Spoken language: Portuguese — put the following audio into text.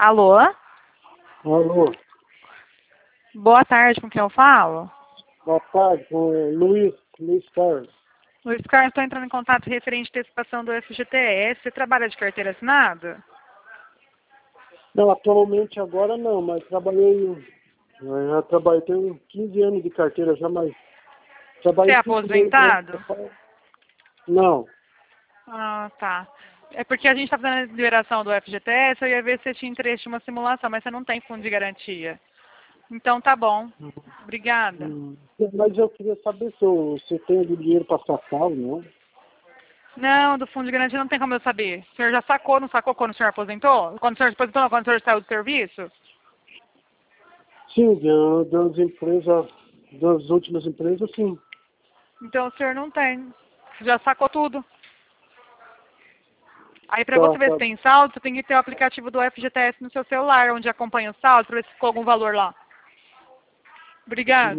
Alô? Alô, Boa tarde, com quem eu falo? boa tarde, com o Luiz Carlos. Luiz Carlos, estou entrando em contato referente à antecipação do FGTS. Você trabalha de carteira assinada? Não, atualmente agora não, mas eu já trabalhei, tenho 15 anos de carteira já, mas Você é trabalhei 5 meses. aposentado? Não, Ah, tá. É porque a gente está fazendo a liberação do FGTS, eu ia ver se você tinha interesse em uma simulação, mas você não tem fundo de garantia. Então tá bom. Obrigada. mas eu queria saber se você tem algum dinheiro para sacar, não? Não, do fundo de garantia não tem como eu saber. O senhor já sacou, não sacou quando o senhor aposentou? Quando o senhor aposentou, não, quando o senhor saiu do serviço? Sim, das empresas, das últimas empresas, sim. Então o senhor não tem. Já sacou tudo. Aí para Tá, você ver se tá. tem saldo, você tem que ter o aplicativo do FGTS no seu celular, onde acompanha o saldo, para ver se ficou algum valor lá. Obrigada.